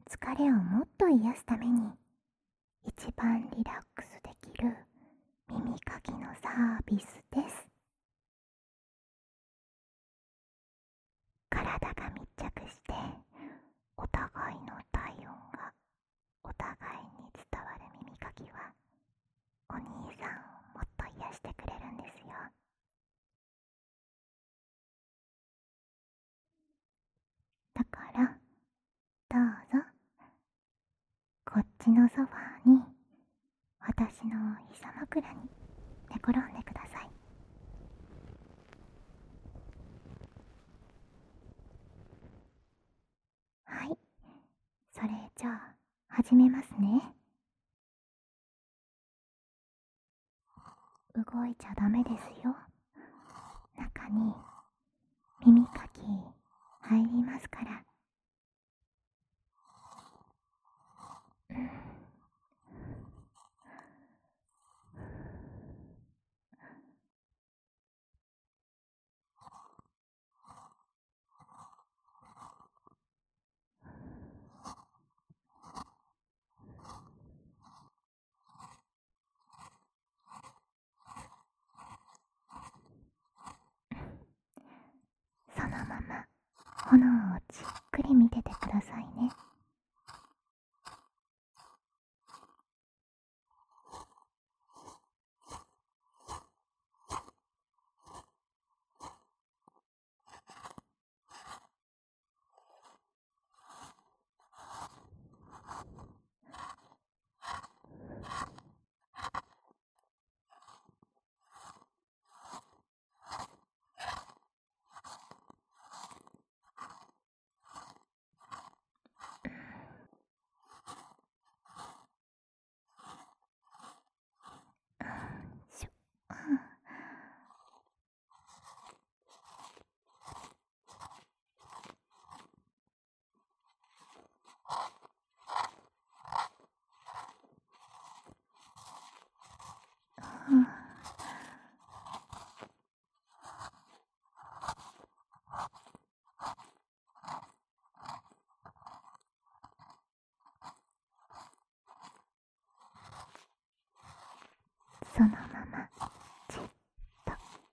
疲れをもっと癒すために一番リラックスできる耳かきのサービスです。体が密着してお互いの体温がお互いに伝わる耳かきはお兄さんをもっと癒してくれるんですよ。だからどうぞこっちのソファーに私の膝枕に寝転んでください。はい、それじゃあ始めますね。動いちゃダメですよ。中に耳かき入りますから。そのまま炎をじっくり見ててくださいね。しょうんそのままじっと。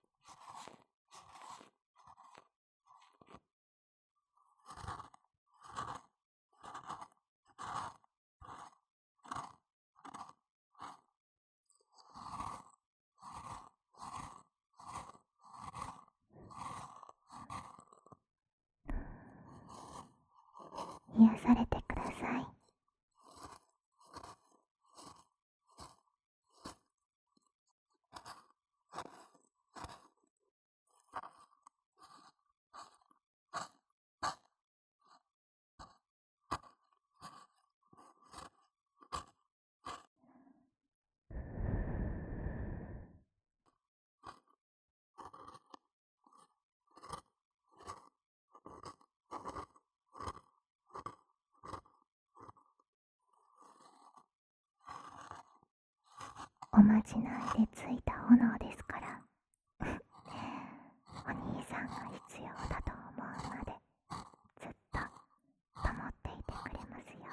癒されてください。おまじないでついた炎ですから。お兄さんが必要だと思うまでずっと保っていてくれますよ。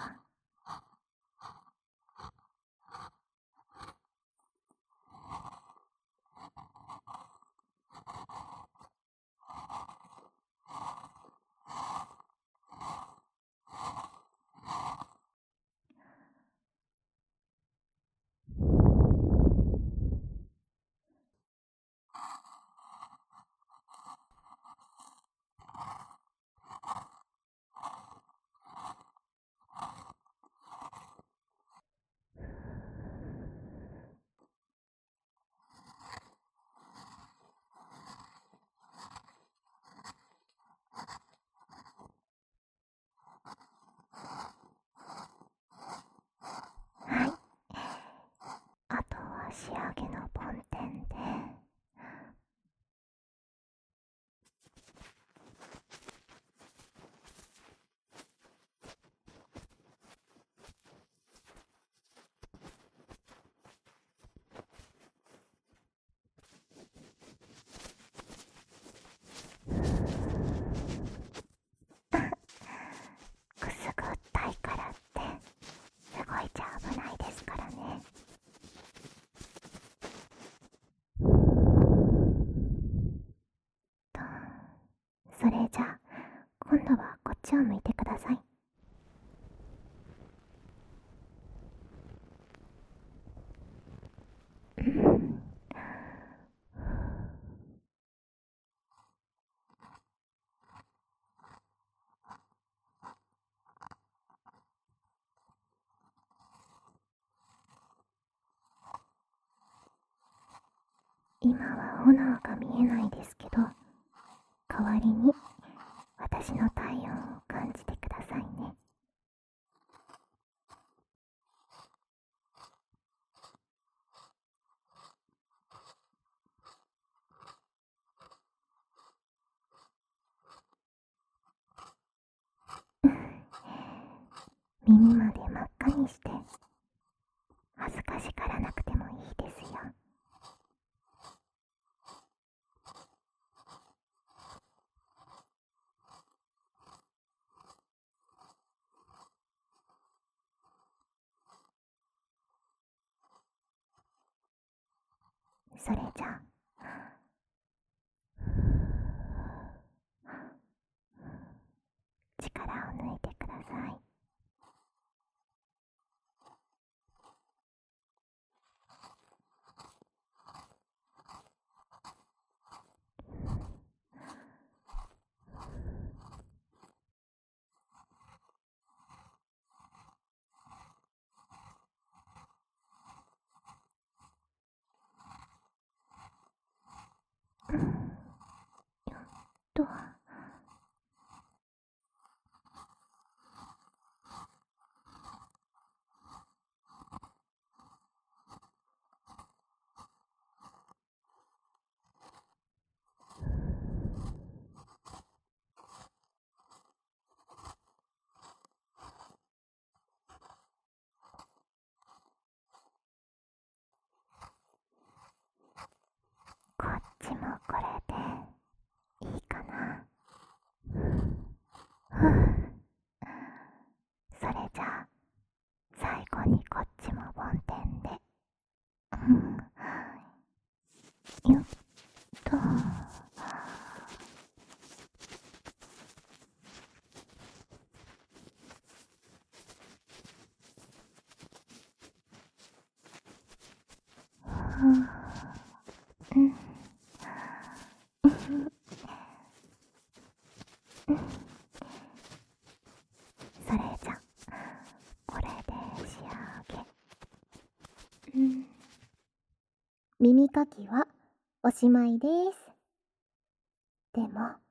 ちを向いてください。今は炎が見えないですけど、代わりに私の体温を感じてくださいね。耳まで真っ赤にして恥ずかしがらなくてもいいですよ。それじゃ力を抜いてください。とこっちもこれでいいかな。それじゃあ最後にこっちも梵天で、よっと。それじゃこれで仕上げ。耳かきはおしまいです。でも